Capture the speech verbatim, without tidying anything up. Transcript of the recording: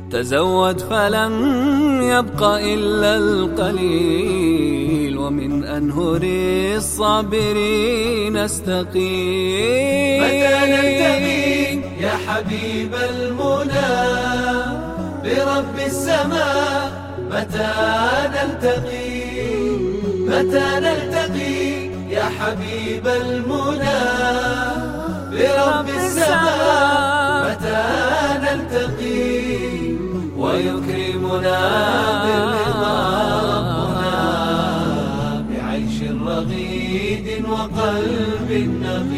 تزود فلم يبق إلا القليل، ومن أنهر الصابرين استقيل. متى نلتقي يا حبيب المنى برب السماء؟ متى نلتقي؟ متى نلتقي يا حبيب المنى برب السماء؟ متى نلتقي ويكرمنا بالرضا ربنا بعيش رغيد وقلب نقي؟